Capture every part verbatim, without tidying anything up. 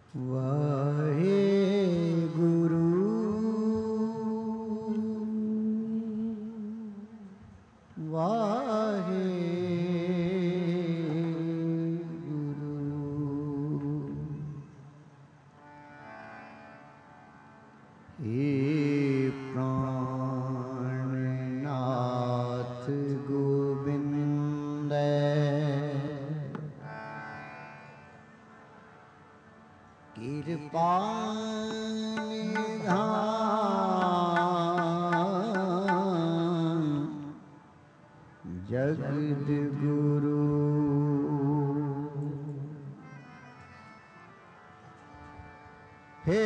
वाहे गुरु वाहे गुरु। हे प्राणनाथ गोविंद कृपा निधान जगद गुरु। हे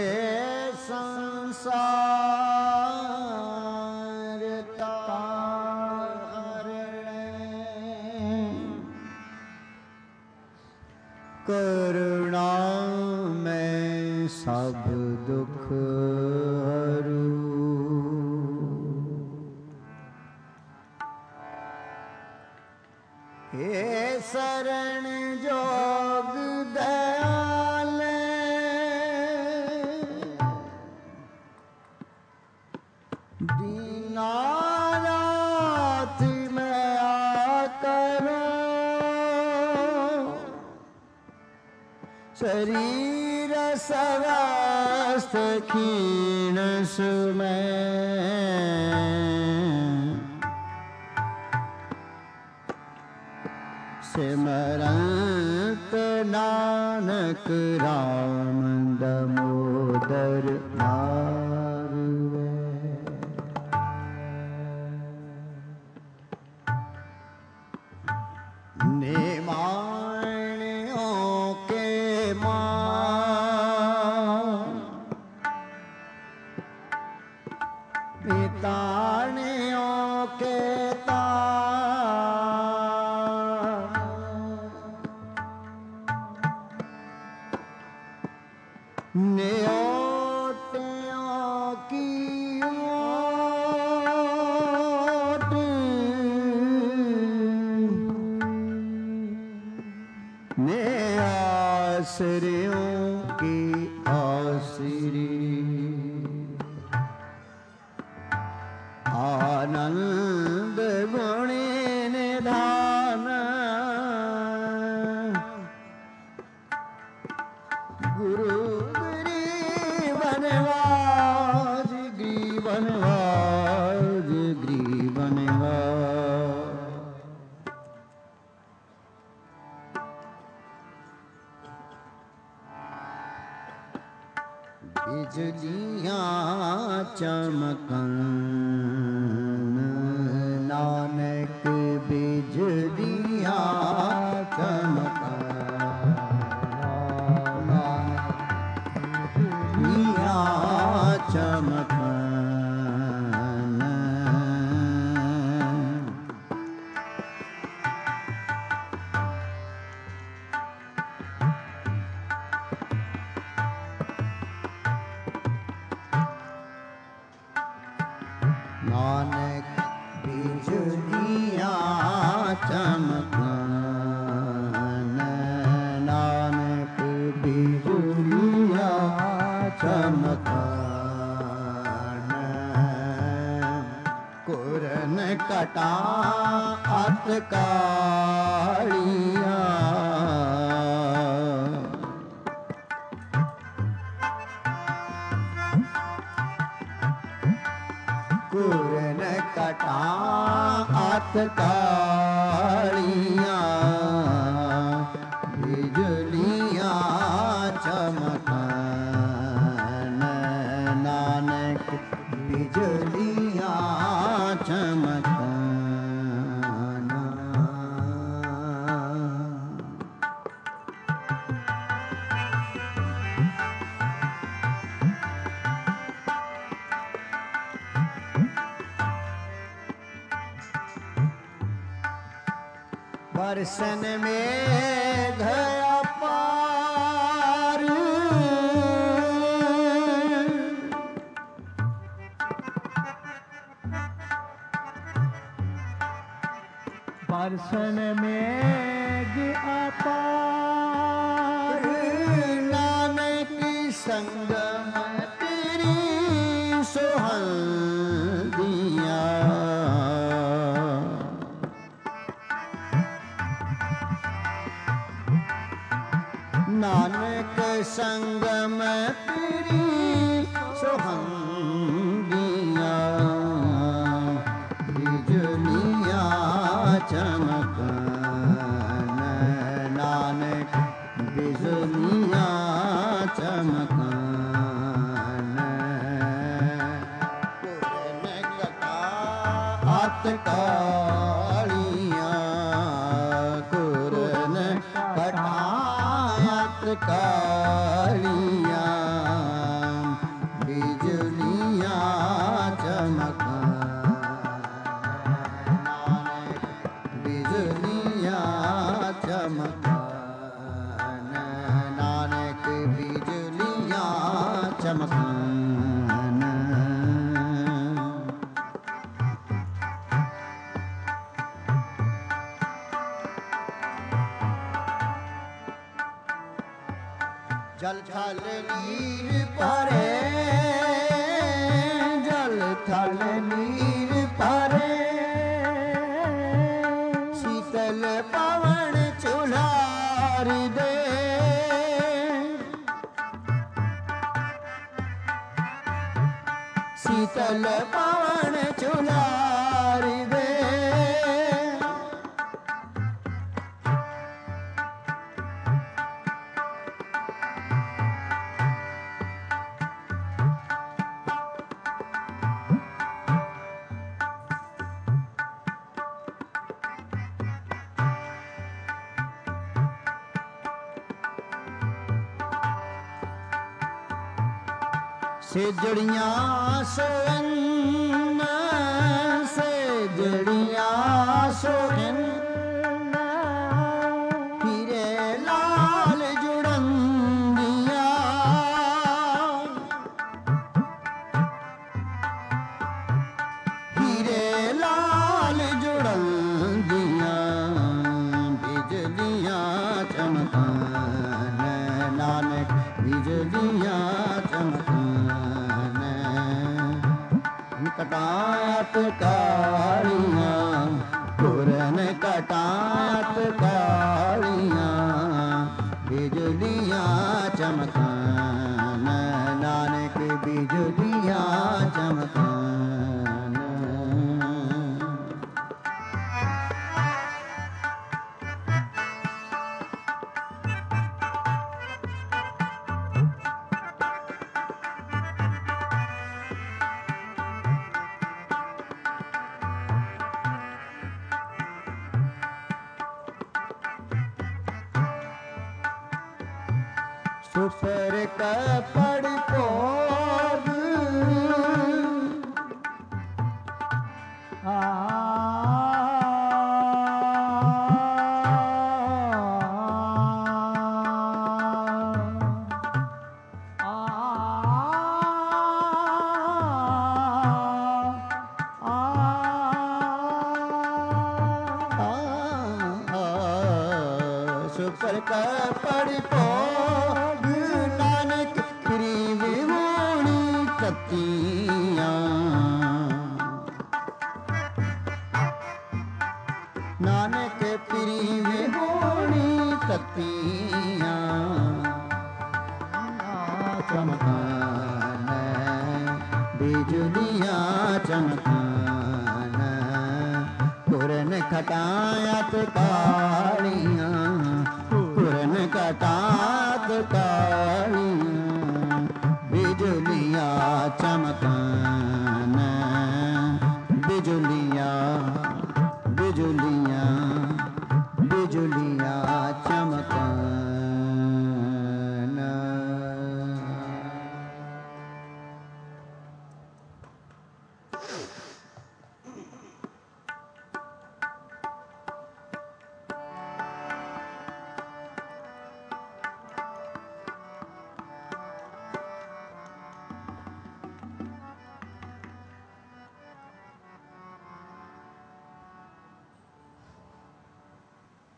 संसार तारण करुणा में सब दुख हरू। हे शरण जोग दयाल दीनानाथ में आकरो शरीर सवस्त क्षीण सुमय सिमरंत नानक राम दामोदर मारुवे। निमाणियों के मां पितानियों के न्योटियों की ओट ने आश्रयों की आश्री आनंद गुणी निधान गुरु वनवाज ग्रीवनवाज ग्रीवनवाज। बिजलियाँ चमकन नानक बिजलियाँ चमकन चमकन नानक बिजलियाँ चमकन नानक बिजलियाँ चमकन कुरन कटा अत कालिया कुरन कटा अत कालिया बिजलियाँ चमकन नानक बिजलियाँ चमकन। बरसन में घया पार बरसन में अपार नानक संग में तेरी सुहल्दियाँ, नानक संग में तेरी सुहल्दियाँ, बिजलियाँ चमकन नानक बिजलियाँ चमकन, पूरन कटात कालियाँ, पूरन कटात कालियाँ, बिजलियाँ चमकन नानक बिजलियाँ चमकन, नानक बिजलियाँ चमकन। जल थल नीर परे, जल थल नीर परे, शीतल पवन चुलार दे, शीतल पवन चुलार दे, सेजड़ियाँ सोन सेजड़ियाँ सोन, हीरे लाल जुड़ंदिया, हीरे लाल जुड़ंदिया, बिजलियाँ चमकन नानक बिजलियाँ चमकन, कटात कालियाँ, पूरन कटात कालियाँ, बिजलियाँ चमकन नानक बिजलियाँ चमकन। सुपर कपड़ पोग आ सुपर कपड़ पोग नानक प्रीव वाणी ततियाँ, नानक प्रीव वाणी ततियाँ, चमकन बिजलियाँ चमकन, पूरन खटायत कालियाँ, पूरन कटात कालियाँ, बिजलियाँ चमकन बिजलियाँ बिजलियाँ बिजलियाँ चमकन।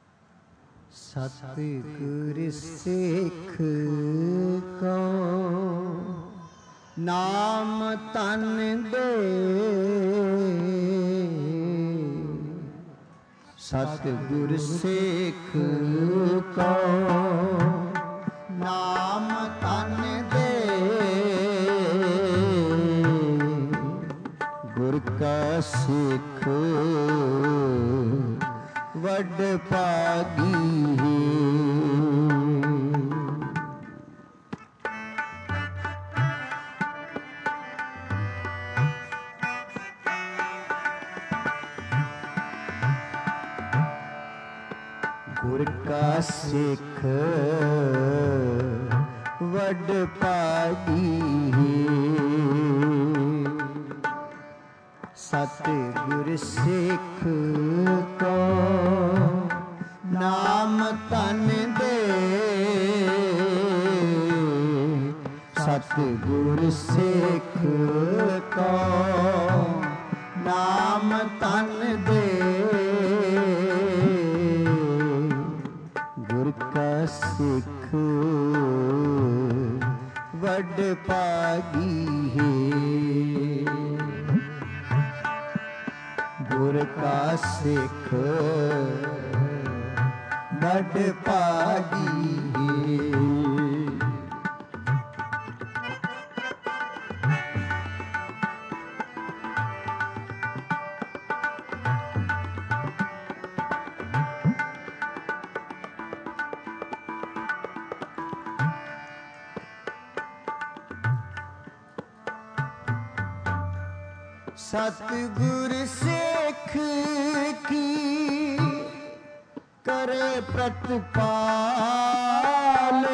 सतगुर सिख को नाम तन दे सतगुर सेख को नाम तन दे गुर का सिख वड पागी है। गुर का सिख वड पागी सतगुर सिख को नाम तन दे सतगुर सिख को नाम तन दे का सिख वड पागी है। गुर का सिख वड पागी है। सतगुर सिख की करे प्रतिपाल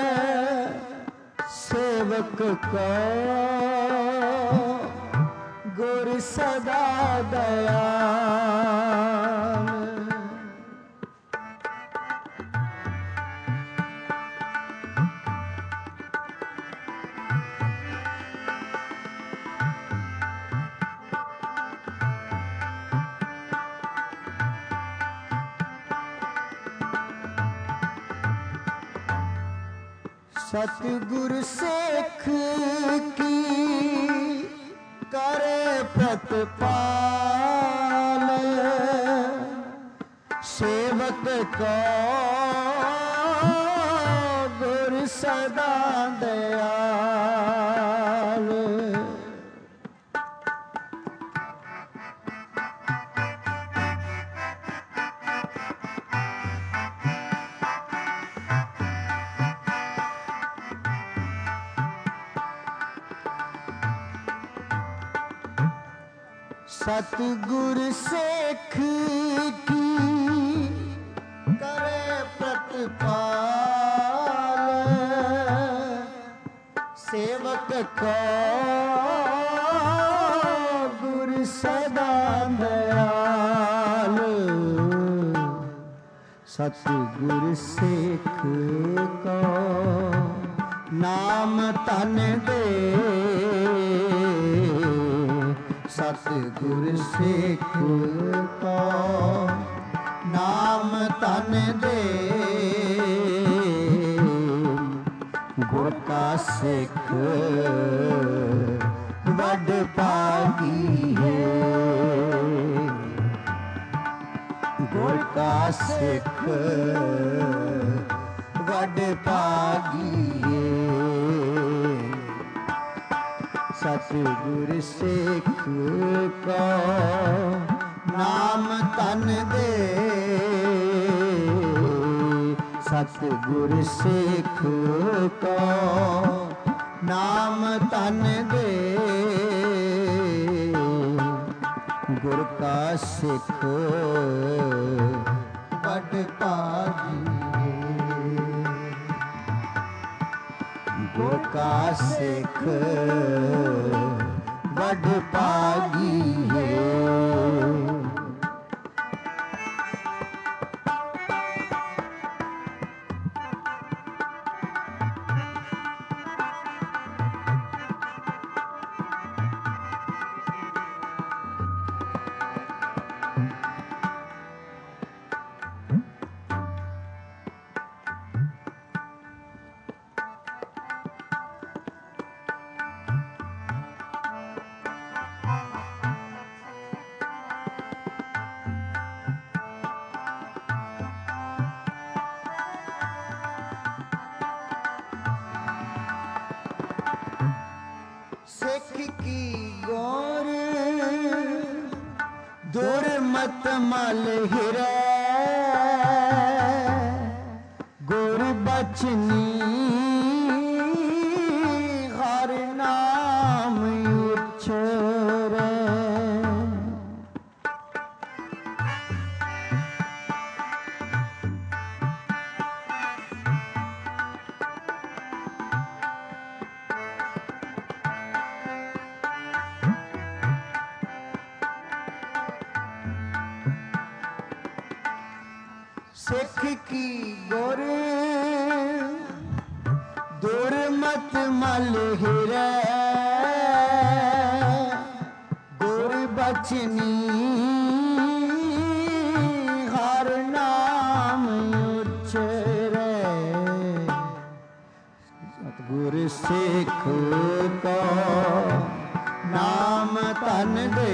सेवक को गुर सदा दयाल। सतगुर सिख की करे प्रतिपाल सेवक को गुर सदा दयाल। सतगुर सिख की करे प्रतिपाल सेवक को गुर सदा दयाल। सतगुर सिख को नाम तन दे सतगुर सिख को नाम तन दे गुर का सिख वड पागी है। गुर का सिख वड पागी है। सतगुर सिख को नाम तन दे सतगुर सिख को नाम तन दे गुर का सिख वड पागी गुर का सिख वड पागी है। सिख की गोर दुर्मत मल हिरै गुर बचनी हर नाम उछरै। सिख की गुर दुर्मत मल हिरै गुर बचनी हर नाम उछरै। सतगुर सिख को नाम तन दे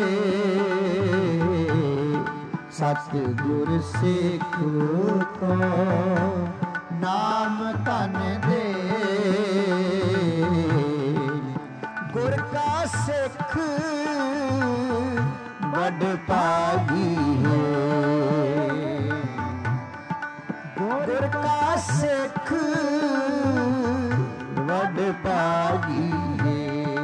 सतगुर सिख को नाम तन दे गुर का सिख बड़ पागी है गुर का सिख बड़ पागी है।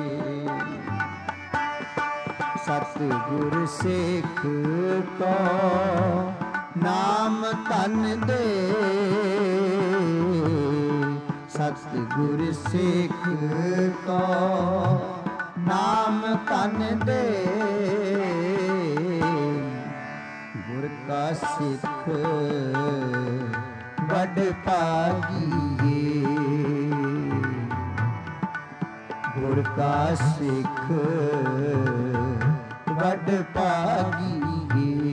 सतगुर सिख को नाम तन दे सतगुर सिख को नाम तन दे गुर का सिख बड़ पागी है गुर का सिख बड़ पागी है।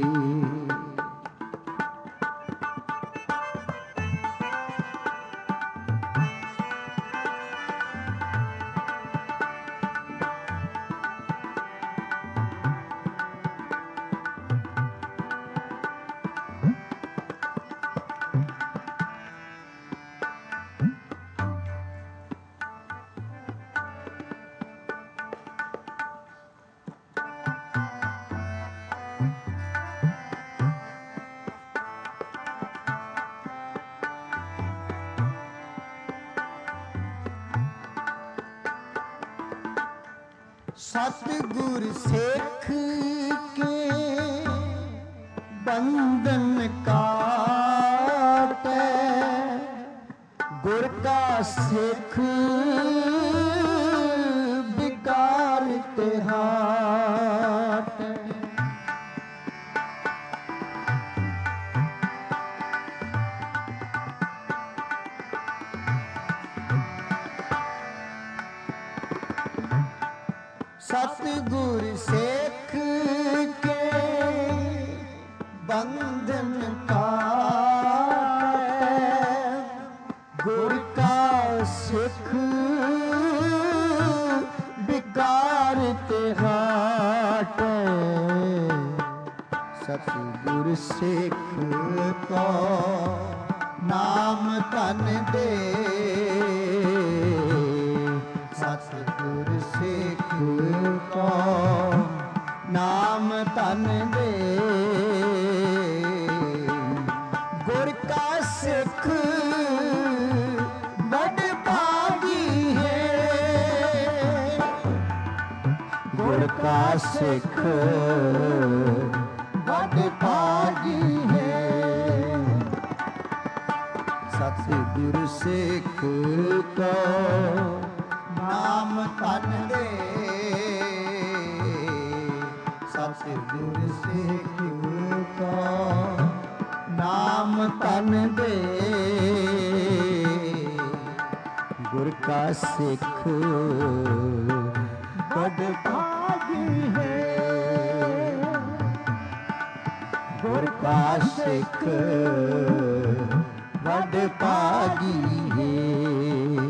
सतगुर सिख के बंधन काटै गुर का सिख बिकार ते हाटै। सतगुर सिख के बंधन काटै गुर का सिख बिकार ते हाटै। सतगुर सिख को नाम तन दे सतगुर सिख को नाम तन दे गुर का सिख बड़ भागी है गुर का सिख बड़ भागी है। सतगुर सिख को नाम तन दे सतगुर सिख को नाम तन दे गुर का सिख बड़ भागी है गुर का सिख बड़ भागी है।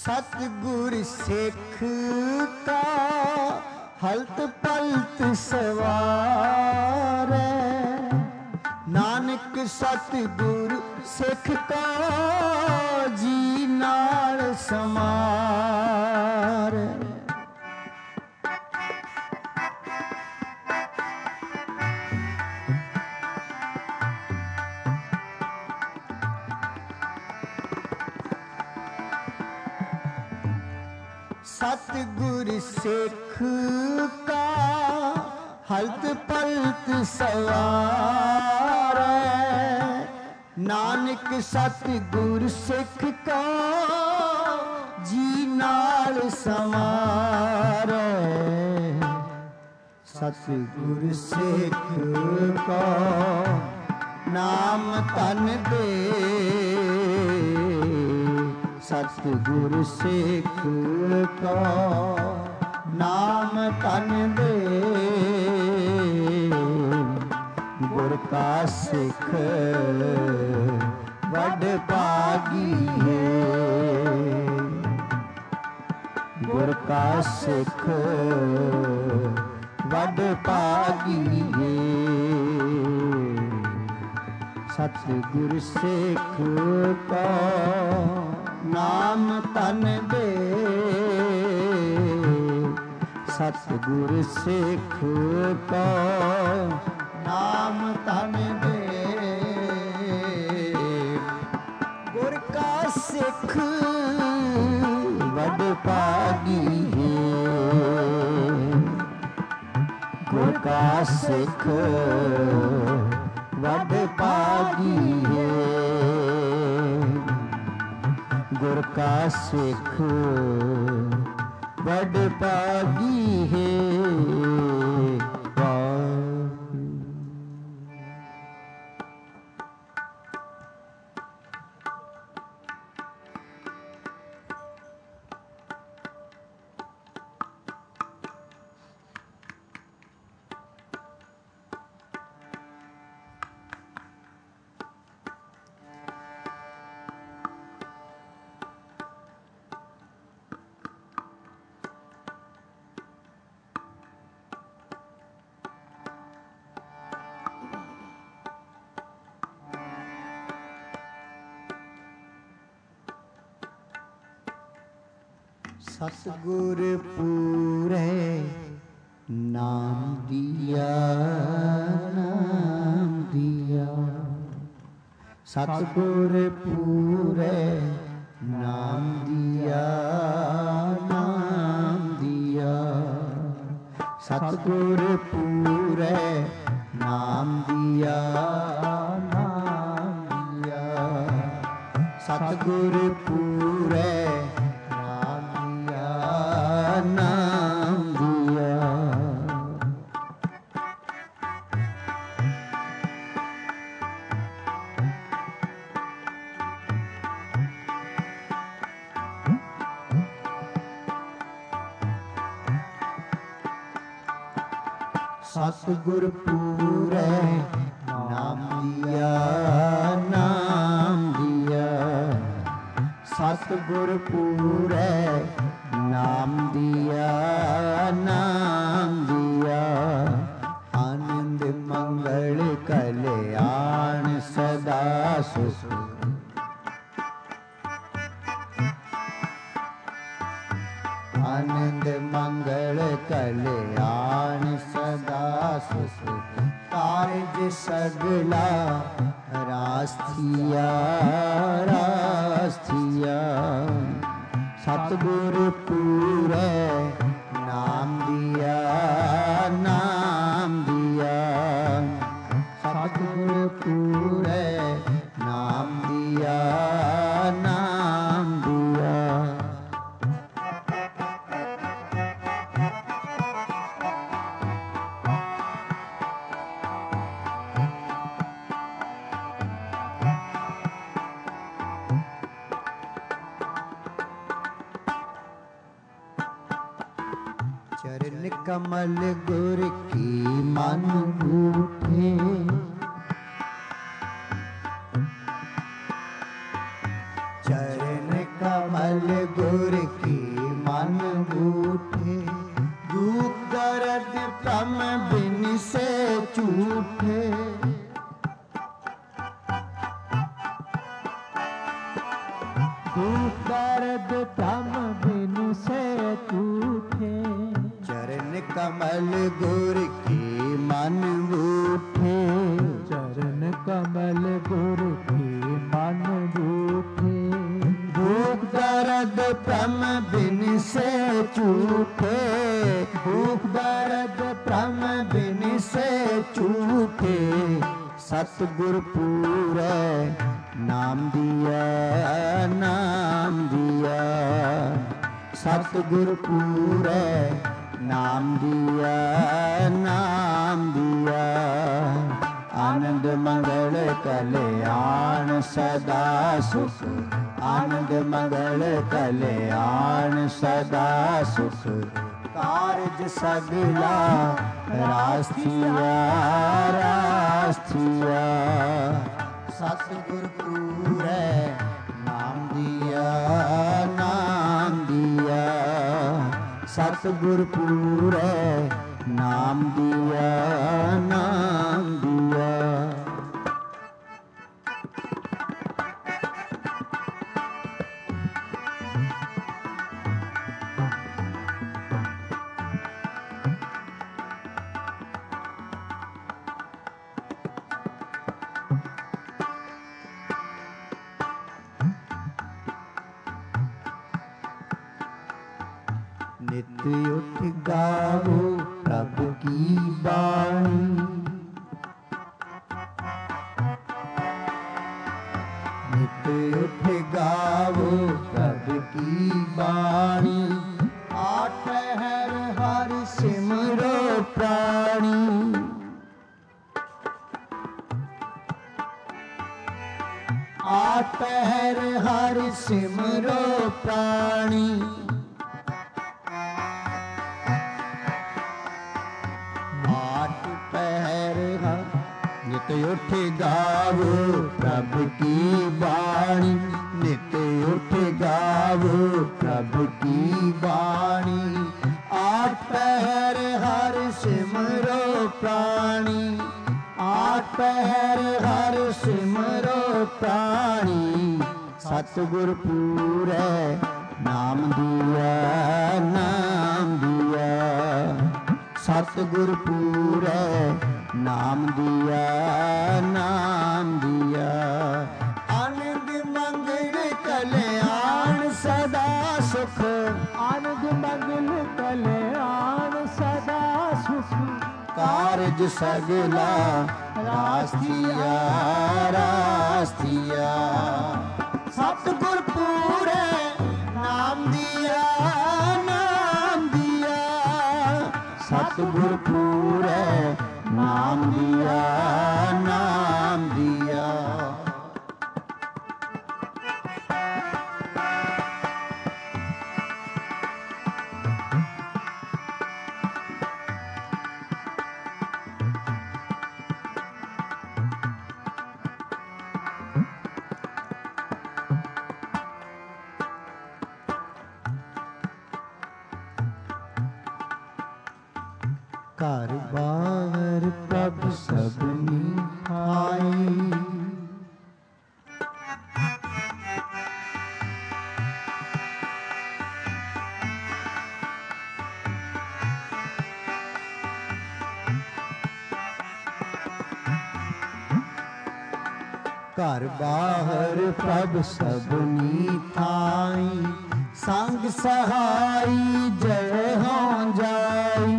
सतगुर सिख का हलत पलत सवार, नानक सतगुर सिख का जी नाल समार। सतगुर सिख का हलत पलत सवार, नानक सतगुर सिख का जी नाल समार। सतगुर सिख का नाम तन दे, सतगुर सिख का नाम तन दे, गुर का सिख वड भागी है, गुर का सिख वड भागी है। सतगुर सिख का नाम तन दे, सतगुर सिख का नाम तन दे, गुर का सिख वड भागी है, गुर का सिख वड भागी है, गुर का सिख वड भागी है। सतगुर पूरे नाम दिया, नाम दिया, सतगुर पूरे नाम दिया, नाम दिया, सतगुर पूरे नाम दिया, नाम दिया, सतगुर पूरे नाम दिया। सतगुर पूरे नाम दिया, नाम दिया, सतगुर पूरे नाम दिया, नाम दिया, आनंद मंगल कल्याण सदा सुख, आनंद मंगल कल्याण सदा सुख, कारज सगला रास्थिया, रास्थिया, सतगुर पूरे नाम दिया, नाम दिया, सतगुर पूरे नाम दिया, नाम दिया। चरण कमल गुर की मन बूठे, चरण कमल गुर ਝੂਠੇ। दुख दर्द भ्रम बिनु से टूटे। चरण कमल गुर की मन बूठे। चरण कमल गुर की मन बूठे। भूख दर्द भ्रम बिन से झूठे। भूख दर्द भ्रम बिन से झूठे। सतगुर पूरे नाम दिया, नाम दिया। सतगुर पूरे नाम दिया, नाम दिया। आनंद मंगल कल्याण सदा सुख। आनंद मंगल कल्याण सदा सुख। कारज सगला रास्तिया, रास्तिया। सतगुर पूरे नाम दिया, नाम दिया। सतगुर पूरे नाम दिया, नाम दिया। नित उठ गावो प्रभु की बाणी। नित उठ गावो प्रभु की बाणी। आठ पहर हर सिमरो प्राणी। आठ पहर हर सिमरो प्राणी। नित उठ गावो प्रभु की बाणी। नित उठ गावो प्रभु की बाणी। आठ पहर हर सिमरो प्राणी। आठ पहर हर सिमरो प्राणी। सतगुर पूरे नाम दिया, नाम दिया। सतगुर पूरे नाम दिया, नाम दिया। आनंद मंगल कल्याण सदा सुख। आनंद मंगल कल्याण सदा सुख। कारज सगला रास्तिया, रास्तिया। सतगुर पूरे नाम दिया, नाम दिया। सतगुर पूरे नाम दिया, नाम दिया। घर बाहर प्रभु सबनी आई। घर बाहर प्रभु सबनी थाई। संग सहाई जय हो जाई।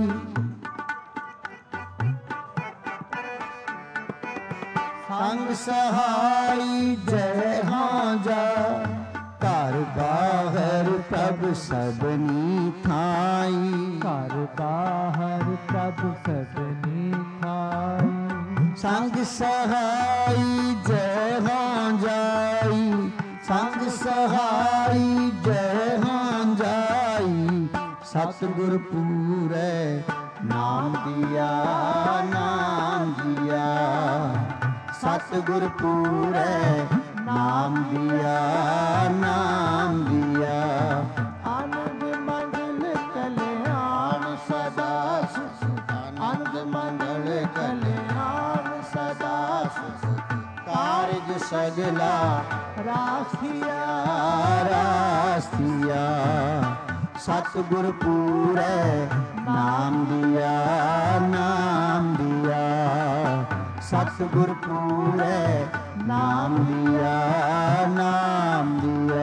संग सहाई जय हो जा। घर बाहर प्रभु सबनी थाई। घर बाहर प्रभु सबनी थाई। संग सहाई जय हो जाई। संग सहाई जय हो जाई। सतगुर पूरे नाम दिया, नाम दिया। सतगुर पूरे नाम दिया, नाम दिया। आनंद मंगल कल्याण सदा सुख। आनंद मंगल कल्याण ਕਾਰਜ ਸਗਲਾ ਰਾਖਿਆ ਰਾਸਤੀਆ। ਸਤਿਗੁਰ ਪੂਰੈ ਨਾਮ ਦਿਆ ਨਾਮ ਦਿਆ। ਸਤਿਗੁਰ ਪੂਰੈ ਨਾਮ ਦਿਆ ਨਾਮ ਦਿਆ।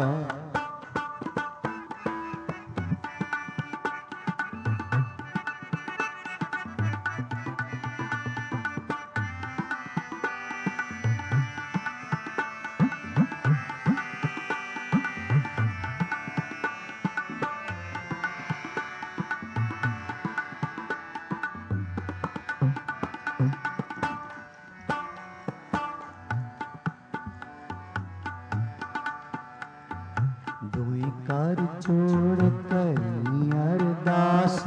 ਦੋਇ ਕਰ ਜੋੜ ਕਰੀ ਅਰਦਾਸ।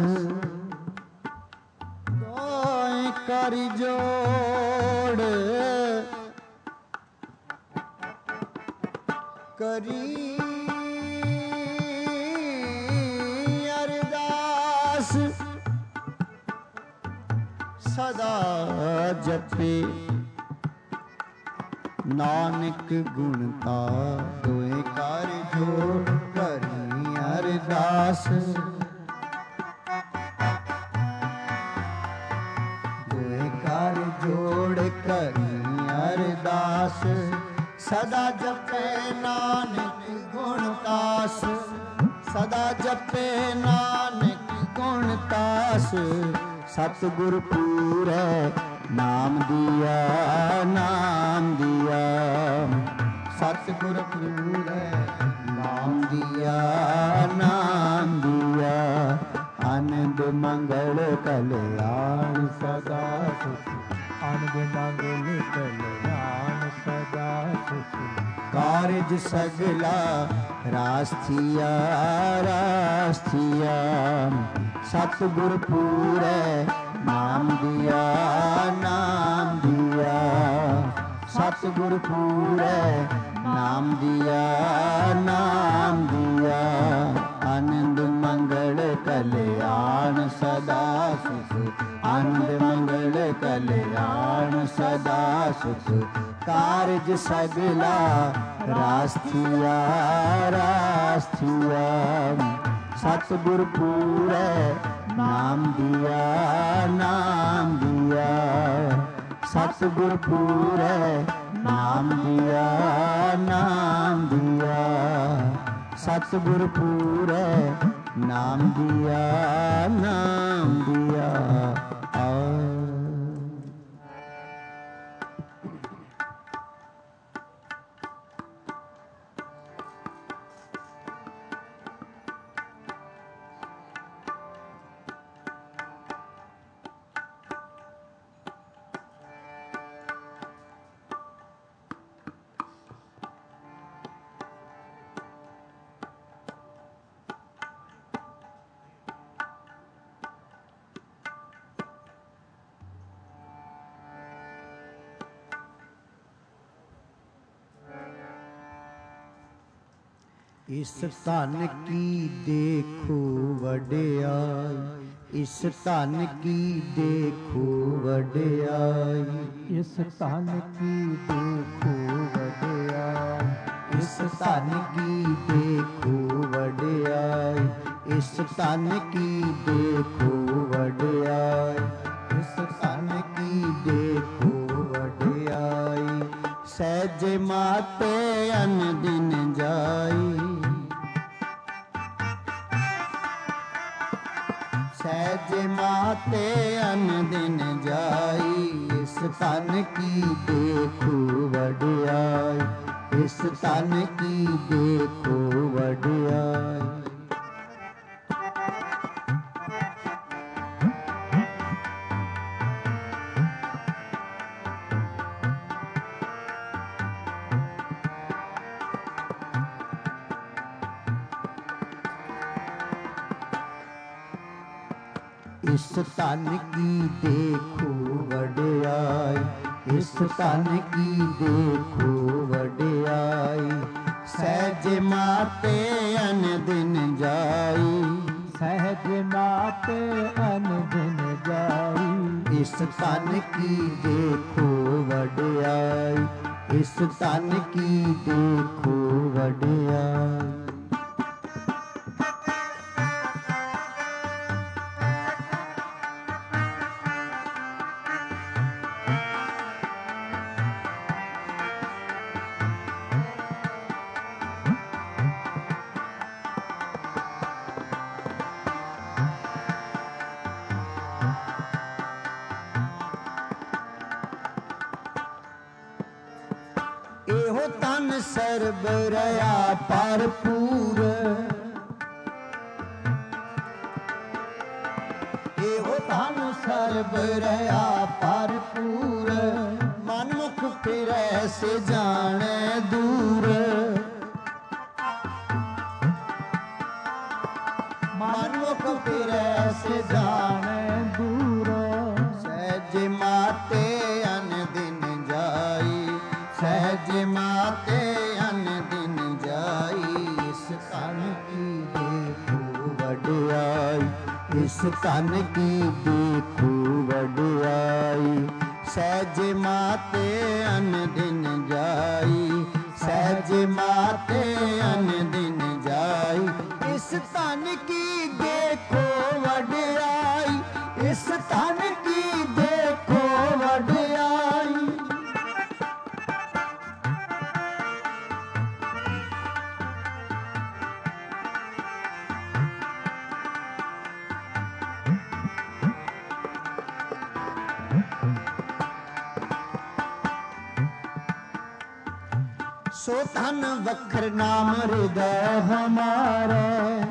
ਦੋਇ ਕਰ ਜੋੜ ਕਰੀ ਅਰਦਾਸ। ਸਦਾ ਜਪੇ ਨਾਨਕ ਗੁਣ ਤਾ। ਦੋਇ ਕਰ ਜੋੜ ਕਰੀ ਅਰਦਾਸ। ਦੋਇ ਕਰ ਜੋੜ ਕਰੀ ਅਰਦਾਸ। ਸਦਾ ਜਪੇ ਨਾਨਕ ਗੁਣ ਤਾਸ। ਸਦਾ ਜਪੇ ਨਾਨਕ ਗੁਣ ਤਾਸ। ਸਤਿਗੁਰ ਪੂਰੈ ਨਾਮ ਦਿਆ ਨਾਮ ਦਿਆ। ਸਤਿਗੁਰ ਪੂਰੈ ਨਾਮ ਦਿਆ ਨਾਮ ਦਿਆ। ਆਨੰਦ ਮੰਗਲ ਕਲਿਆਣ ਸਦਾ ਸੁਖ। ਆਨੰਦ ਮੰਗਲ ਕਲਿਆਣ ਸਦਾ ਸੁਖ। ਕਾਰਜ ਸਗਲਾ ਰਾਸਥੀਆ ਰਾਸਥੀਆ। ਸਤਿਗੁਰ ਪੂਰੈ ਨਾਮ ਦਿਆ ਨਾਮ ਦਿਆ। ਸਤਿਗੁਰ ਪੂਰੈ ਨਾਮ ਦਿਆ ਨਾਮ ਦਿਆ। ਆਨੰਦ ਮੰਗਲ ਕਲਿਆਣ ਸਦਾ ਸੁਖ। ਆਨੰਦ ਮੰਗਲ ਕਲਿਆਣ ਸਦਾ ਸੁਖ। ਕਾਰਜ ਸਗਲਾ ਰਾਸਥੀਆ ਰਾਸਥੀਆ। ਸਤਿਗੁਰ ਪੂਰੈ ਨਾਮ ਦਿਆ ਨਾਮ ਦਿਆ। ਸਤਿਗੁਰ ਪੂਰੈ ਨਾਮ ਦਿਆ ਨਾਮ ਦਿਆ। ਸਤਿਗੁਰ ਪੂਰੈ ਨਾਮ ਦਿਆ ਨਾਮ ਦਿਆ। ਆ ਇਸ ਧਨ ਕੀ ਦੇਖੋ ਵਡਿਆਈ। ਇਸ ਧਨ ਕੀ ਦੇਖੋ ਵਡਿਆਈ। ਇਸ ਧਨ ਕੀ ਦੇਖੋ ਵਡਿਆਈ। ਇਸ ਧਨ ਕੀ ਦੇਖੋ ਵਡਿਆਈ। ਇਸ ਧਨ ਕੀ ਦੇਖੋ ਵਡਿਆਈ। ਇਸ ਧਨ ਕੀ ਦੇਖੋ ਵਡਿਆਈ। ਸਹਿਜ ਮਾਤੇ ਅਨ ਦਿਨ ਜਾਈ। ਸਹਿਜ ਮਾਤੇ ਅਨ ਦਿਨ ਜਾਈ। ਇਸ ਧਨ ਕੀ ਦੇਖੋ ਵਡਿਆਈ। ਇਸ ਧਨ ਕੀ ਦੇਖੋ ਵਡਿਆਈ। ਇਸ ਧਨ ਕੀ ਦੇਖੋ ਵਡਿਆਈ। ਇਸ ਧਨ ਕੀ ਦੇਖੋ ਵਡਿਆਈ। ਸਹਿਜ ਮਾਤੇ ਅਨ ਦਿਨ ਜਾਈ। ਸਹਿਜ ਮਾਤੇ ਅਨ ਦਿਨ ਜਾਈ। ਇਸ ਧਨ ਕੀ ਦੇਖੋ वड्याई, इस तन की देखो वड्याई। एहो तन सर्ब रया भरपूर, एहो तन सर्ब रया भरपूर, मनमुख फिरै से जाने दूर, मनमुख फिरै से जाने दूर, सहज माते अन दिन जाई, सहज माते अन दिन जाई, इस तन की देखो वड्याई, इस तन की देखो वड्याई, सहज माते अन दिन जाई, सहज माते अन दिन जाई, इस तन की देखो वड्याई, इस तन की देखो वड्याई। सो धन वक्र नाम हृदय हमारे,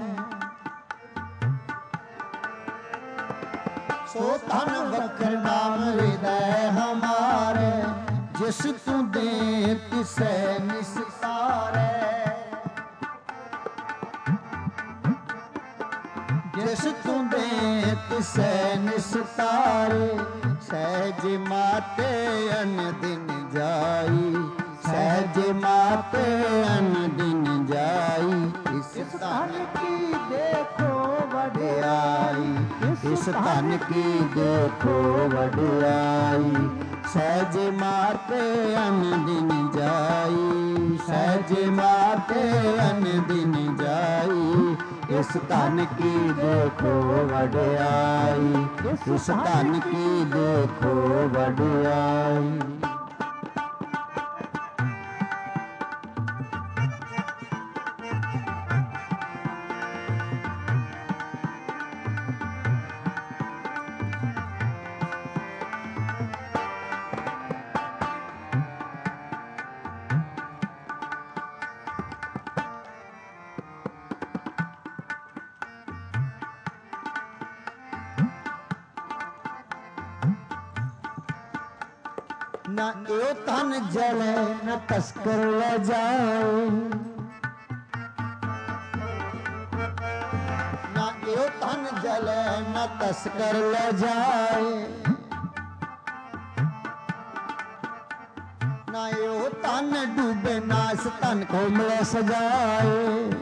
सो धन वक्र नाम हृदय हमारे, जिस तू दे तिसै निस्तारे, जिस तू दे तिसै निस्तारे, सहज माते अन दिन जाई, सहज माते अन दिन जाई, इस तन की देखो वड्याई, इस तन की देखो वड्याई, सहज माते अन दिन जाई, सहज माते अन दिन जाई, इस तन की देखो वड्याई, इस तन की देखो वड्याई। न यो तन जले न तस्कर ले जाए, न यो तन जले न तस्कर ले जाए, न यो तन डूबे ना इस तन को मिले सजाए,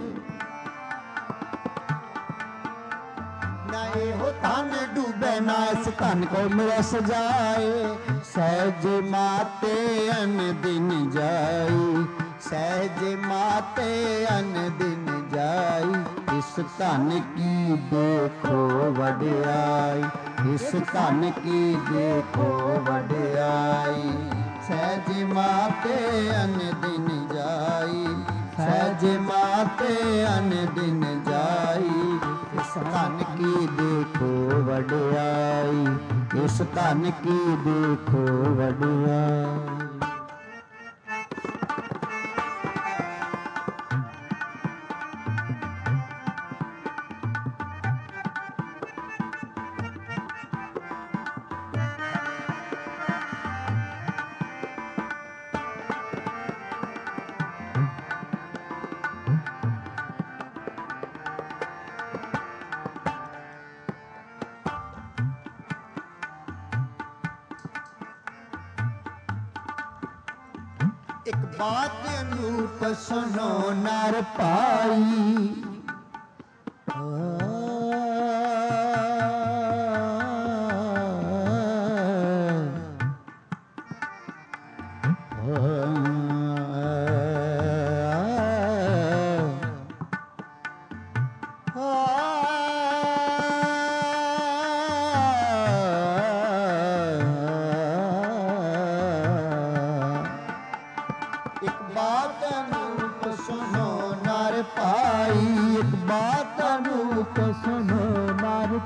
न यो तन डूबे ना इस तन को मिले सजाए, सहज माते अन दिन जाई, सहज माते अन दिन जाई, इस तन की देखो वड्याई, इस तन की देखो वड्याई, सहज माते अन दिन जाई, सहज माते अन दिन जाई, इस तन की देखो वड्याई, इस तन की देखो वड्याई। एक बात अनूप सुनो नर पाई,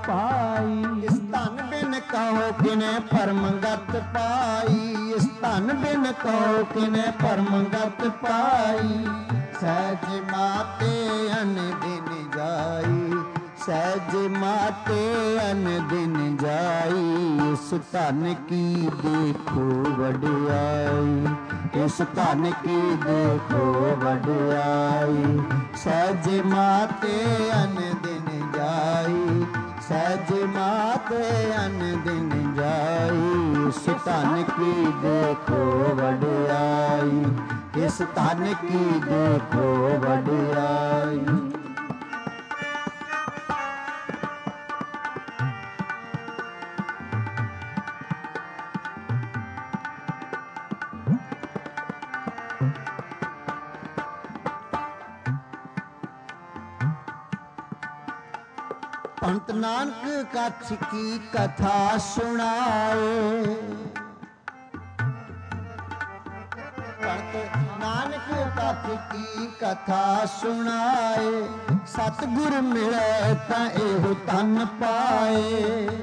पाई। इस धन बिन कहो किने परम गत पाई। इस धन बिन कहो किने परम गत पाई। सहज माते अन दिन जाई। सहज माते अन दिन जाई। इस धन की देखो वडियाई। इस धन की देखो वडियाई। सहज माते अन दिन जाई। सहज माते अन दिन जाई। इस धन की देखो वडियाई। इस धन की देखो वडियाई। पंत नानक कच्छ की कथा सुनाए। पंत नानक कच्छ की कथा सुनाए। सतगुर मिले तां एहो तन पाए।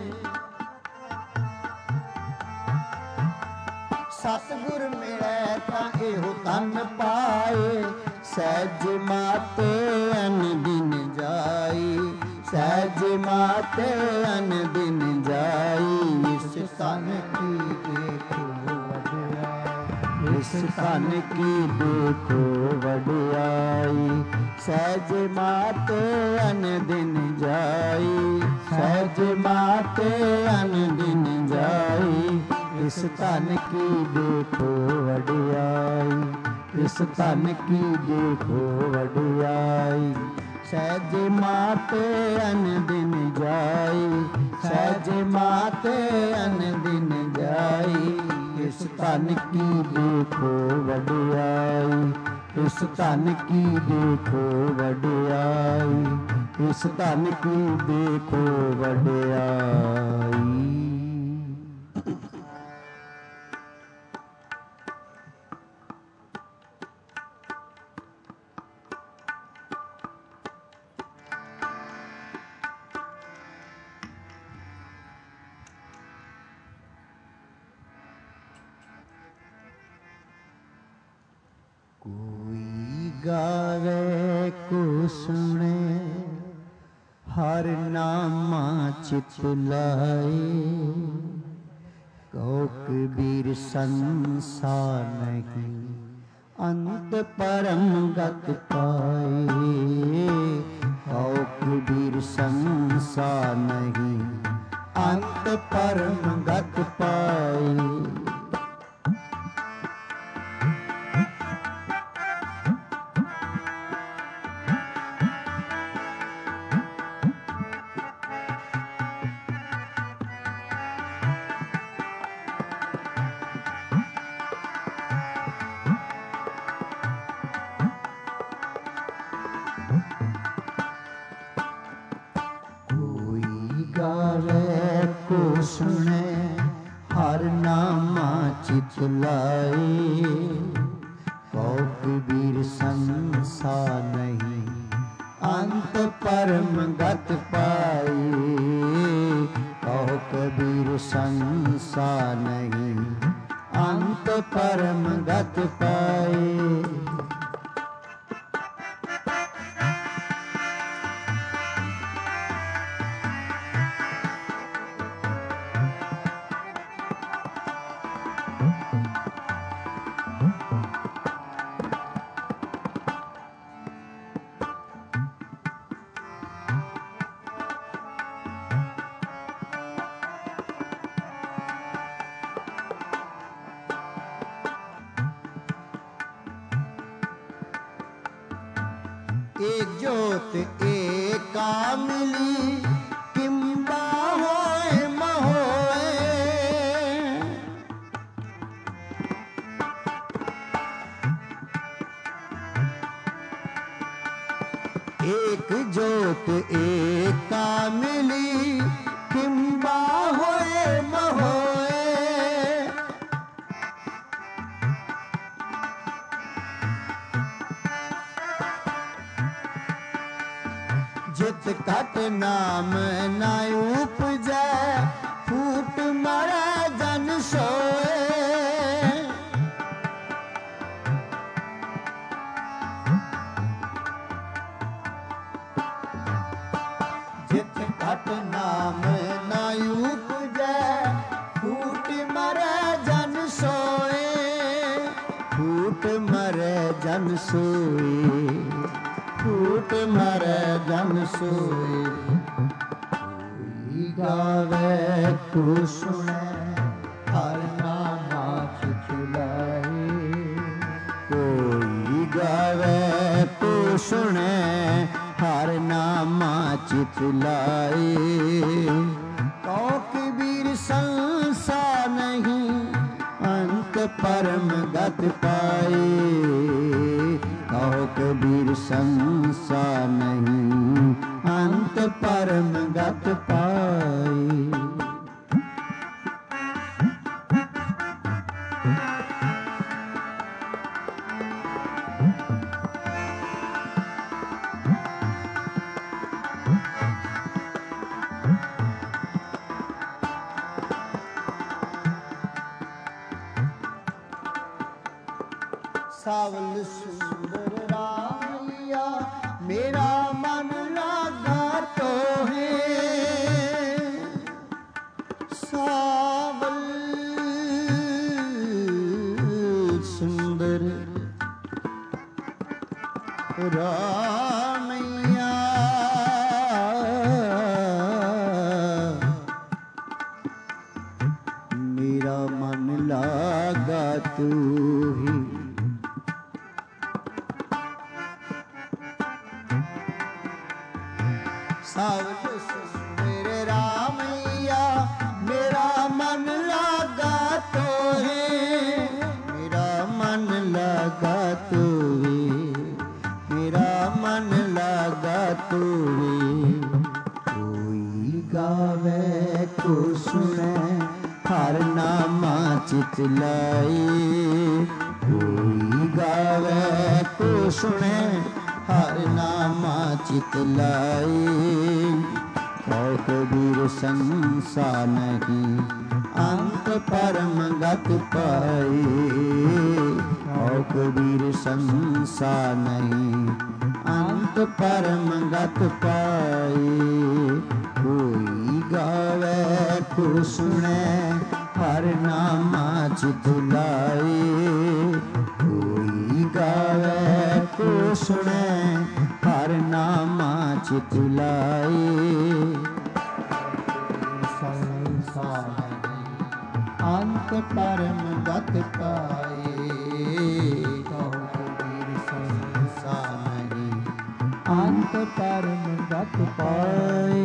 सतगुर मिले तां एहो तन पाए। सहज माते अन दिन जाई। सहज माते अन दिन जाई। इस तन की देखो वडियाई। इस तन की देखो वडियाई। सहज माते अन दिन जाई। सहज माते अन दिन जाई। इस तन की देखो वडियाई। इस तन की देखो वडियाई। सहज माते अन दिन जाई। सहज माते अन दिन जाई। इस तन की देखो वडियाई। इस तन की देखो वडियाई। इस तन की देखो वडियाई। कोई गावे को सुने हर नामा चित लाए। कहो कबीर संसार नहीं अंत परम गत पाए। कहो कबीर संसार नहीं अंत परम गत पाए। को सुने हर नामा चित लाए। कहो कबीर संसार नहीं अंत परम गत पाए। कहो कबीर संसार नहीं अंत परम गत पाए। एक जोत एका मिली किंबा होए महोए। एक जोत एका मिली किंबा होए महोए। जित घट नाम ना उपजै फूट मरै जन सोए जित घट नाम ना उपजै फूट मरै जन सोए फूट मरै जन सोए फूट मरै जन सोए कोई गावे को सुने हर नामा चितलाए कोई गावे को सुने हर नामा चितलाए कौ कबीर संसा नहीं अंत परम गत पाए कहो कबीर संसा नहीं अंत परम गत पाए सावल सुंदर रामैया मेरा मन लागा तो है सावल सुंदर रामैया मेरा मन लागा तू ही सावल सुंदर रामैया मेरा मन लागा तो है मेरा मन लागा तो है मेरा मन लागा तो है कोई गावे को सुने हर नामा चितलाए कोई गावे को सुने हर नामा चितलाए कहो कबीर संसा नहीं अंत परम गत पाए कहो कबीर संसा नहीं अंत परम गत पाए कोई गावे को सुने हर नामा चितलाए कोई गावे को सुने हर नामा चितलाए अंत परम गत पाए कहो कबीर संसा नहीं अंत परम गत पाए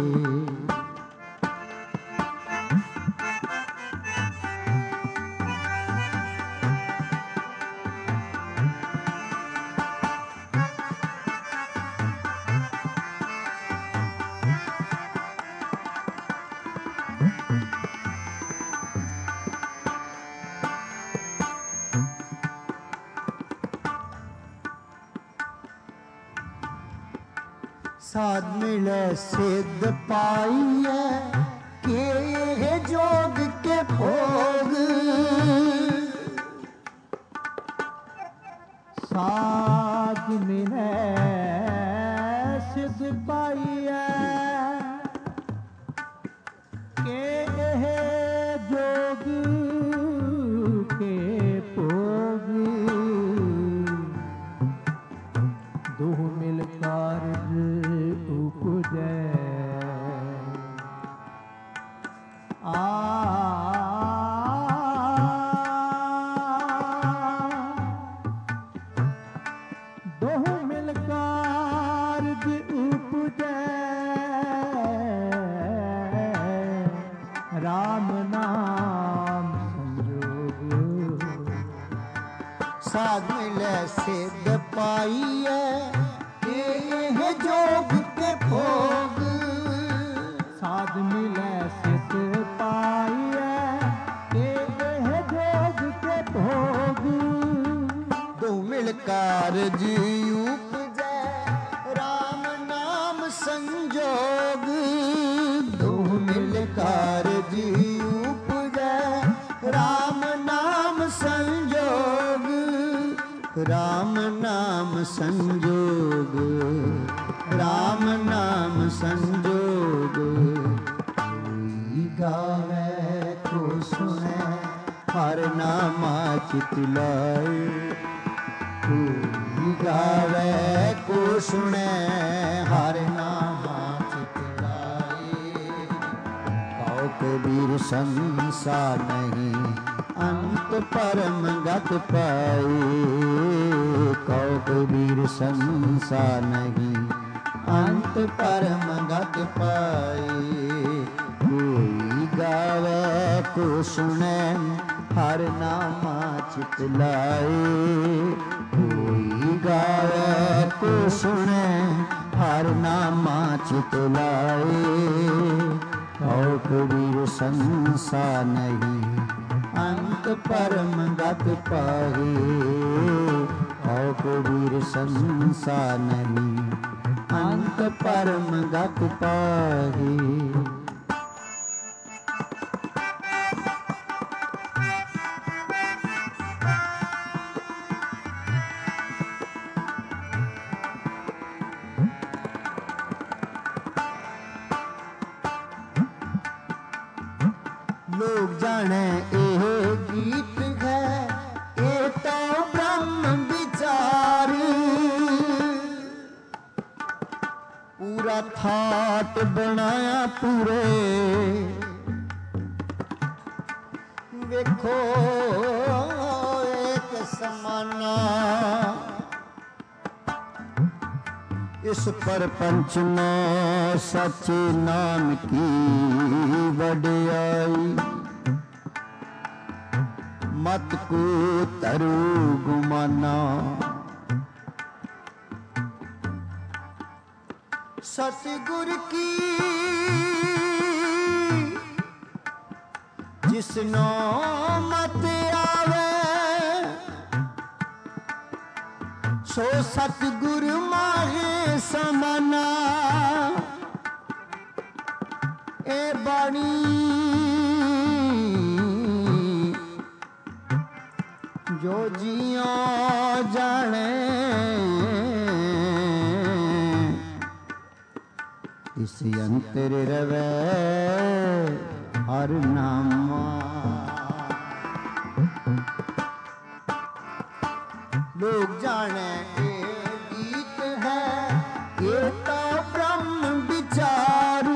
साध मिले सिद्ध पाइए के जोग के भोग साध मिले सिद्ध पाइए के जोग के भोग दुह मिल कार्य उपजै आ दोह मिल कार्य उपजै राम नाम संजोग साध मिले सिद्ध पाइए के जोग के भोग साध मिले सिद्ध पाइए के जोग के भोग दो मिल कारज उपजै राम नाम संजोग, राम नाम संजोग, राम नाम संजोग। कोई गावे को सुने हर नामा चित लाए, कोई गावे को सुने हर नामा चित लाए। कहो कबीर संसार नहीं अंत परम गत पाए, कहो कबीर संसार नहीं अंत परम गत पाए। कोई गावे को सुने हर नामा चित लाए, कोई गावे को सुने हर नामा चित लाए। कहो कबीर संसार नहीं अंत परम गत पाए, कहो कबीर संसार नहीं अंत परम गत पाए। लोग जाने एह गीत है, ये तो ब्रह्म विचार। पूरा थाट बनाया पूरे, देखो एक समाना। इस परपंच में सच्चे नाम की वडियाई, मत को तरु गुमाना। सतगुर की जिसनो मत आवे, सो सतगुर माहे समाना। ए बाणी जो जियो जाने, इस अंतर रवे हर नामा। लोग जाने ये गीत है, ये तो ब्रह्म विचार।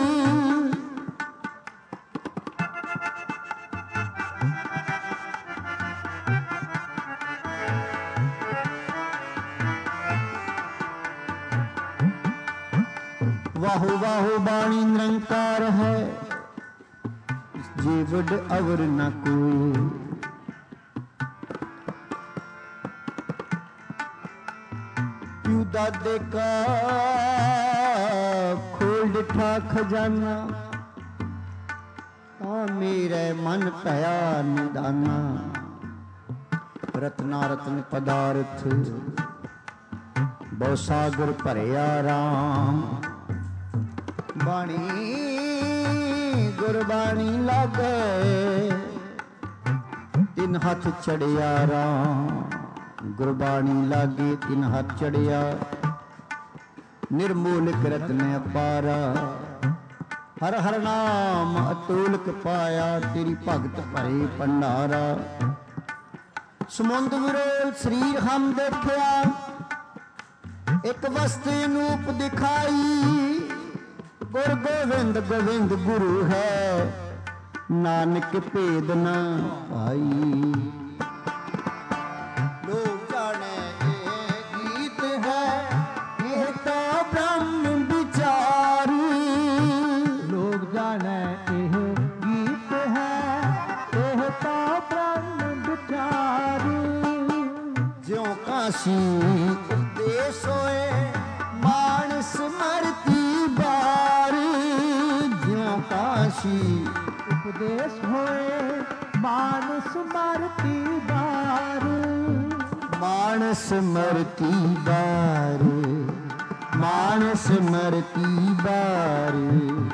वाहु वाहु बाणी निरंकार है, जीवड अवर न कोई। प्यू दादे का खोल डिठा खजाना, आ मेरे मन पया निदाना। रत्ना रत्न पदार्थ बहु सागर भरिया राम। बाणी गुरबाणी लागे, तीन हाथ चढ़िया राम। गुरबाणी लागे तीन हाथ चढ़िया, निर्मूलक रत्न अपारा। हर हर नाम अतुलक पाया, तेरी भगत भरे भंडारा। समुंद विरोल शरीर हम देखिया, एक वस्तु अनूप दिखाई। गुर गोविंद गोविंद गुरु है, नानक भेद न पाई। लोग जाने ये गीत है, ये तो ब्रह्म विचार। लोग जाने यह गीत है, यह तो ब्रह्म विचार। ज्यों काशी उपदेश होए, मानस मरती बार। ज्यों काशी उपदेश होए, मानस मरती बार। मानस मरती बार, मानस मरती बार।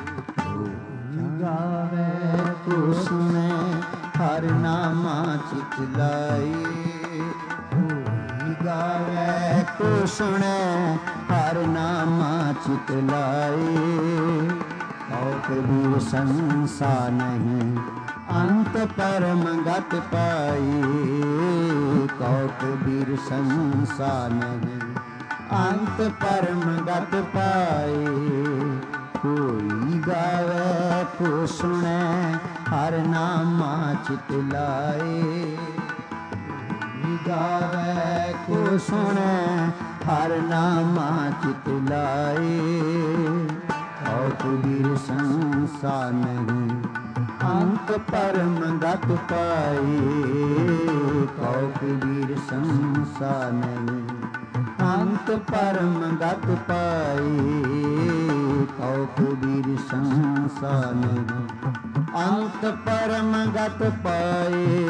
गावे को सुने हर नामा चित ਚਿਤਲਾਈ। ਕੋਈ ਗਾਵੇ ਕੋ ਸੁਣੈ ਹਰ ਨਾਮਾ ਚਿਤਲਾਈ। ਕਉ ਕਬੀਰ ਸੰਸਾ ਨਹੀਂ ਅੰਤ ਪਰਮ ਗਤ ਪਾਈ। ਕਉ ਕਬੀਰ ਸੰਸਾ ਨਹੀਂ ਅੰਤ ਪਰਮ ਗਤ ਪਾਈ। ਕੋਈ ਗਾਵੇ ਕੋ ਸੁਣੈ ਹਰ ਨਾਮਾ ਚਿਤਲਾਈ। ਕੋਈ ਗਾਵੇ ਕੋ ਸੁਣੈ ਹਰ ਨਾਮਾ ਚਿਤਲਾਈ। ਕਉ ਕਬੀਰ ਸੰਸਾ ਨਹੀਂ ਅੰਤ ਪਰਮ ਗਤ ਪਾਈ। ਕਉ ਕਬੀਰ ਸੰਸਾ ਨਹੀਂ ਅੰਤ ਪਰਮ ਗਤ ਪਾਈ। ਕਉ ਕਬੀਰ ਸੰਸਾ ਨਹੀਂ ਅੰਤ ਪਰਮ ਗਤ ਪਾਏ।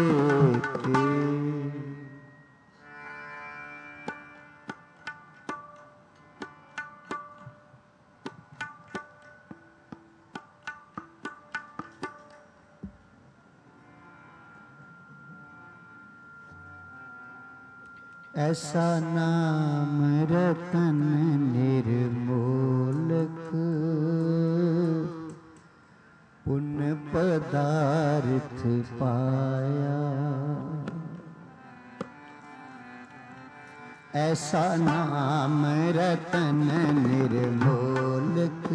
ਐਸਾ ਨਾਮ ਰਤਨ ਨਿਰਮੋਲਕ। ਪੁਨ ਪਦਾਰਥ ਪਾਇਆ। ਐਸਾ ਨਾਮ ਰਤਨ ਨਿਰਮੋਲਕ।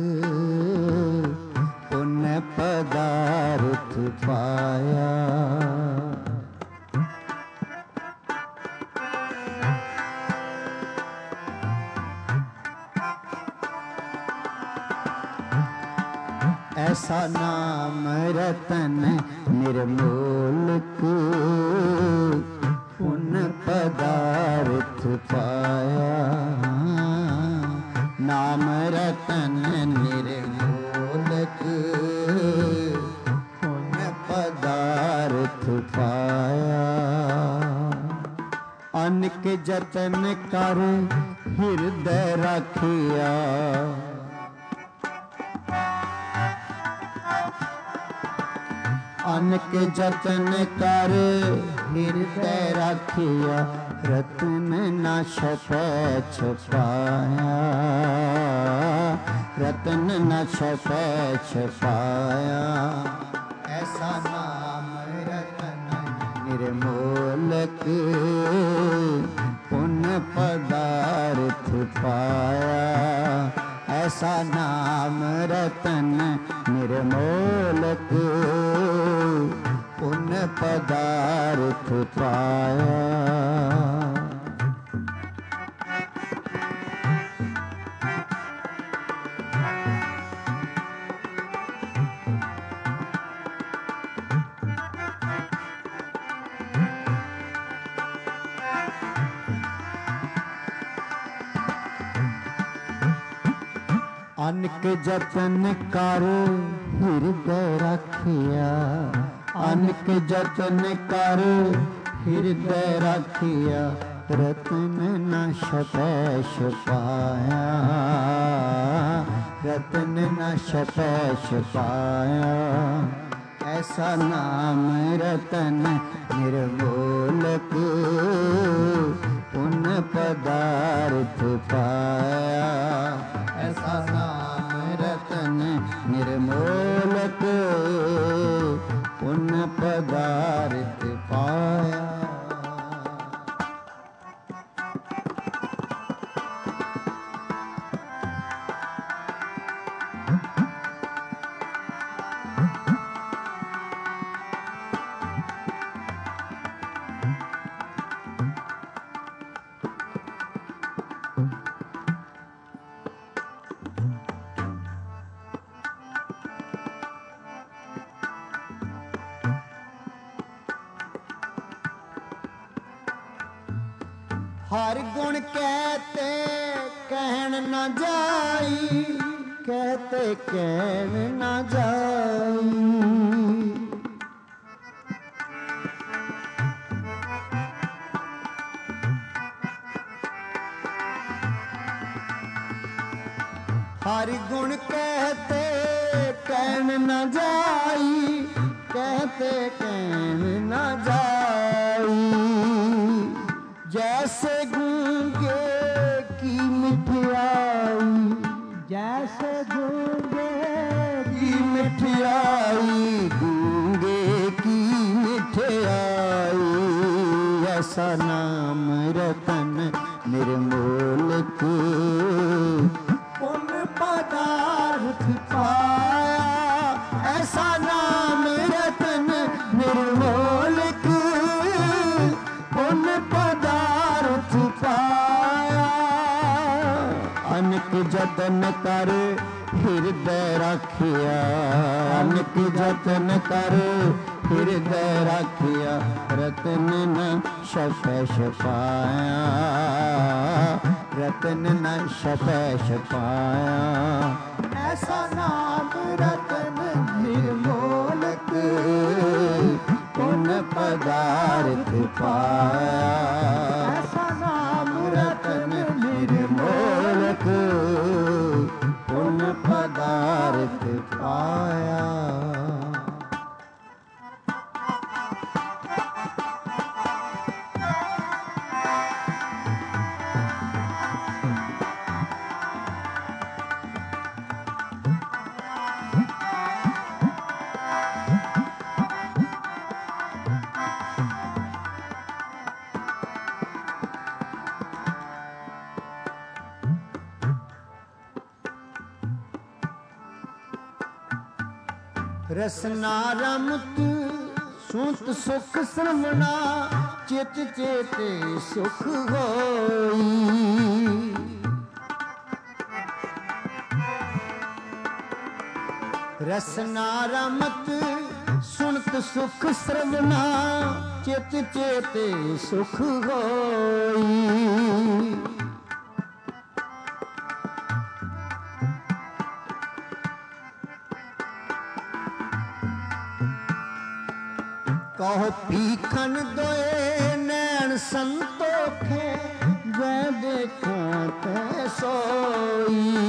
ਪੁਨ ਪਦਾਰਥ ਪਾਇਆ। ਐਸਾ ਨਾਮ ਰਤਨ ਨਿਰਮੋਲਕ। ਪੁਨ ਪਦਾਰਥ ਪਾਇਆ। ਨਾਮ ਰਤਨ ਨਿਰਮੋਲਕ। ਪੁਨ ਪਦਾਰਥ ਪਾਇਆ। ਅਨਕ ਜਤਨ ਕਰ ਹਿਰਦੈ ਰਾਖਿਆ। ਅਨਕ ਜਤਨ ਕਰ ਹਿਰਦੈ ਰਾਖਿਆ। ਰਤਨ ਨ ਛਪੈ ਛਪਾਇਆ। ਰਤਨ ਨ ਛਪੈ ਛਪਾਇਆ। ਐਸਾ ਨਾਮ ਰਤਨ ਨਿਰਮੋਲਕ। ਪੁਨ ਪਦਾਰਥ ਪਾਇਆ। ਐਸਾ ਨਾਮ ਰਤਨ ਨਿਰਮੋਲਕ। ਪੁਨ ਪਦਾਰਥ ਪਾਇਆ। ਅਨਕ ਜਤਨ ਕਰ ਹਿਰਦੈ ਰਾਖਿਆ। ਅਨਕ ਜਤਨ ਕਰ ਹਿਰਦੈ ਰਾਖਿਆ। ਰਤਨ ਨ ਛਪੈ ਛਪਾਇਆ। ਰਤਨ ਨ ਛਪੈ ਛਪਾਇਆ। ਐਸਾ ਨਾਮ ਰਤਨ ਨਿਰਮੋਲਕ। ਪੁਨ ਪਦਾਰਥ ਪਾਇਆ। ਐਸਾ ਨਾਮ ਰਤਨ ਨਿਰਮੋਲਕ। ਪੁਨ ਪਦਾਰਥ ਪਾਇਆ। ਹਰ ਗੁਣ ਕਹਤੇ ਕਹਿਣ ਨਾ ਜਾਈ। ਕਹਤੇ ਕਹਿਣ ਨਾ ਜਾਈ। ਹਰ ਗੁਣ ਕਹਤੇ ਕਹਿਣ ਨਾ ਜਾਈ। ਕਹਤੇ ਕਹਿਣ ਨਾ ਜਾਈ। ऐसा नाम रतन निर्मोलक पुण्य पदार्थ पाया ऐसा नाम रतन निर्मोलक पुण्य पदार्थ पाया अनेक जतन कर हृदय राखिया अनेक जतन कर हृदय राखिया रतन न शपै छपाया रतन न शपै छपाया ऐसा नाम रतन निर्मोलक पुण्य पदार्थ पाया ऐसा नाम रतन निर्मोलक पुण्य पदार्थ पाया रसना रमत सुत सुख श्रवणा चित चेते सुख होई रसना रमत सुनत सुख श्रवणा चित चेते सुख होई कहो पीखन दोए नैन संतोखे जै देखा तै सोई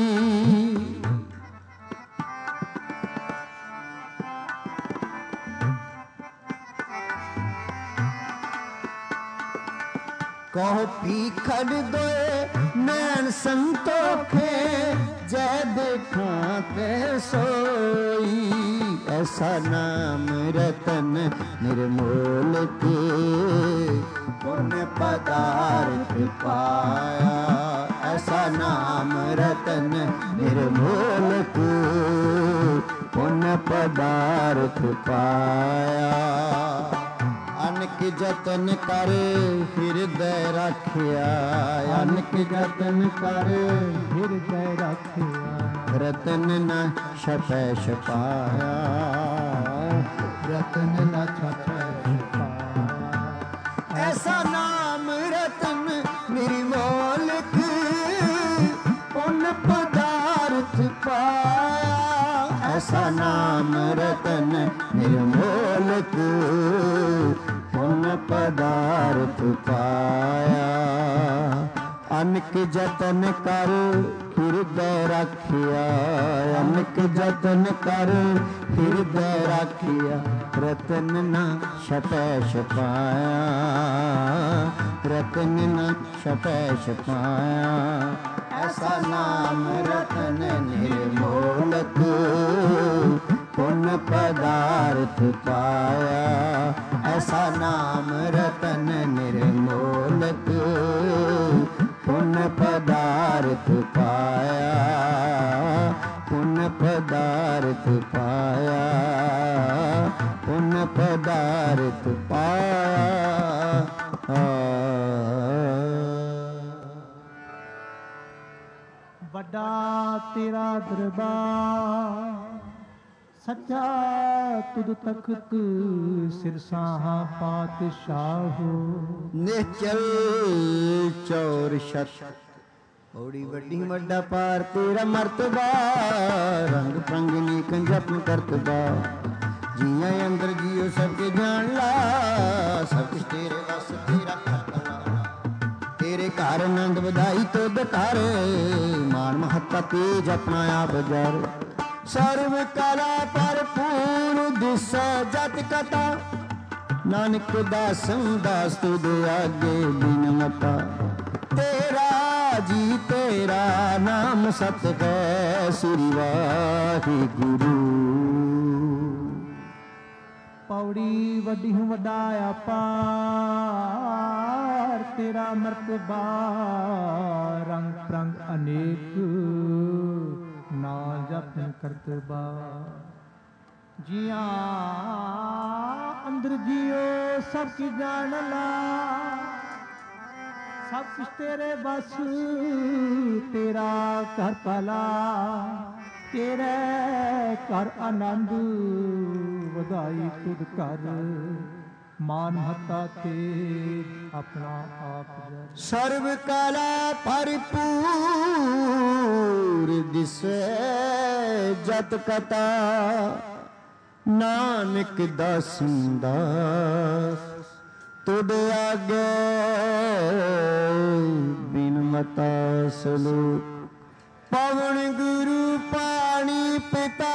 कहो पीखन दोए नैन संतोखे जै देखा तै सोई ऐसा नाम रतन निर्मोल के पुण्य पदार्थ पाया ऐसा नाम रतन निर्मोल के पुण्य पदार्थ पाया अनक जतन कर हृदय राखिया अनक जतन कर हृदय राखिया रतन न छपै छपाया रतन न छपै छपाया ऐसा नाम रतन निर्मोलक पुण्य पदार्थ पाया ऐसा नाम रतन निर्मोलक पुण्य पदार्थ पाया अनक जतन कर हृदय राखिया अनक जतन कर हृदय राखिया रतन न छपै छपाया रतन न छपै छपाया ऐसा नाम रतन निर्मोलक पुण्य पदार्थ पाया ऐसा नाम रतन निर्मोलक पुण्य पदार्थ पाया पुण्य पदार्थ पाया पुण्य पदार्थ पाया बड़ा तेरा दरबार सच्चा तुद तख्त सिरसाहा पातशाह निश्चल चौर शत बड़ी वड्डी वड्डा पार तेरा मर्तबा रंग पंगनी कंजपन करतबा जिया अंदर जियो सबके जान ला सब कुछ तेरे बस तेरा करतबा तेरे घर आनंद बधाई तो बेकार मान महत्ता तेज अपना आप जर सर्व कला भरपूर दिस जत कथा नानक दासम दास तुद आगे बिन मता तेरा जी तेरा नाम सत है श्री वाहिगुरु पौड़ी वड्डी हूँ वड्डा आपा तेरा मर्तबा रंग प्रंग अनेक ना जपन करतबा जिया अंदर जियो सब की जान ला सब कुछ तेरे बस तेरा कर भला तेरे कर आनंद वधाई खुद कर मान हता ते अपना आप जर सर्व काला परिपूर दिसे जत कथा नानक दासन दास तुद आगे बिन मता सलोक पवन गुरु पानी पिता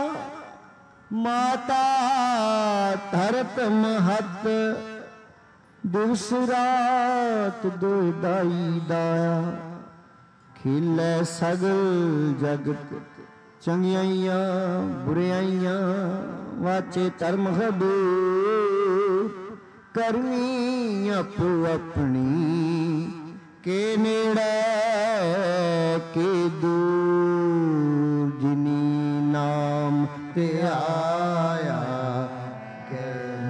माता धरत महत दिवस रात दो दाई दाया खिलै सगल जगत चंगियाइयां बुराइयां वाचे धर्म हदूर करनी अपो अपनी के नेड़े के दूर जिनी नाम ते आया के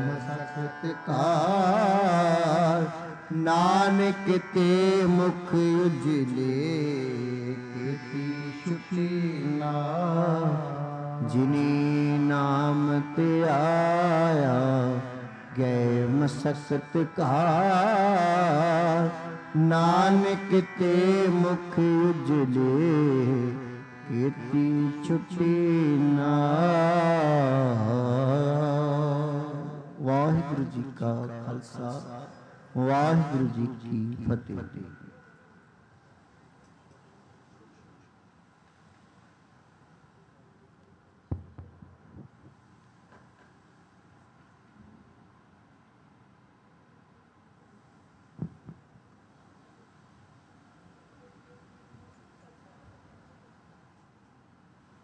मसत्कार नानक ते मुख उजले की छुटी ना जिनी नाम ते आया गए मसत्कार नानक ते मुख उजले कीर्ति छुटी ना। वाहिगुरु जी का खालसा वाहिगुरु जी की फतेह।